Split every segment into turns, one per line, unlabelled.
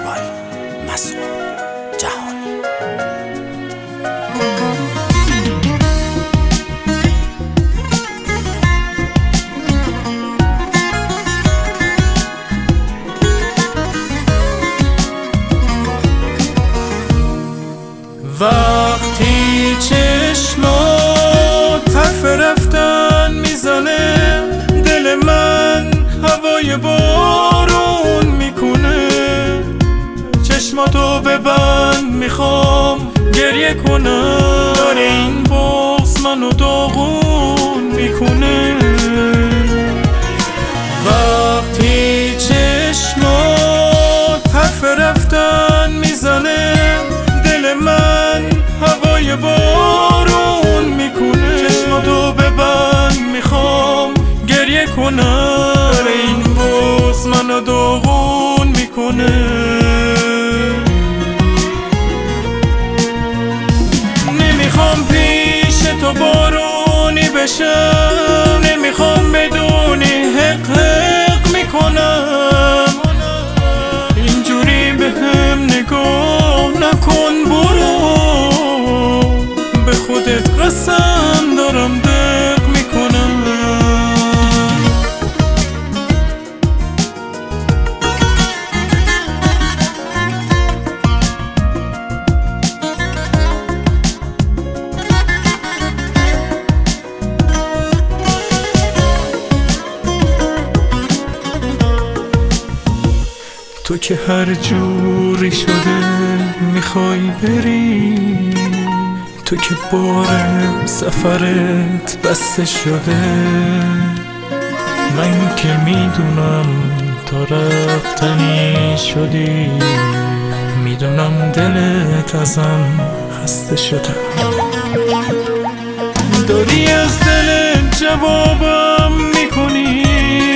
بای مسعود جهانی.
وقتی چشمات حرف رفتن میزنه، دل من هوای بارون میکنه. چشماتو ببند میخوام گریه کنم، داره این بغض منو داغون میکنه. وقتی چشمات حرف رفتن میزنه، دل من هوای بارون میکنه. چشماتو ببند میخوام گریه کنم، این بغض منو داغون میکنه. نمیخوام پیش تو بارونی بشم، نمیخوام بدونی حق حق میکنم. اینجوری به هم نگاه نکن، برو به خودت قسم دارم دق میکنم. تو که هر جوری شده میخوای بری، تو که بار سفرت بسته شده. من که میدونم تا رفتنی شدی، میدونم دلت ازم خسته شده. داری از دلت جوابم میکنی،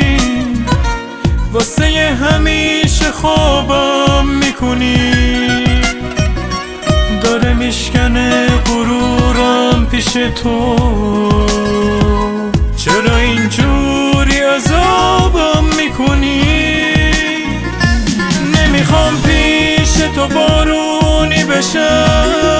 واسه همیشه خوابم میکنی. داره میشکنه غرورم پیش تو، چرا اینجوری عذابم میکنی؟ نمیخوام پیش تو بارونی بشم،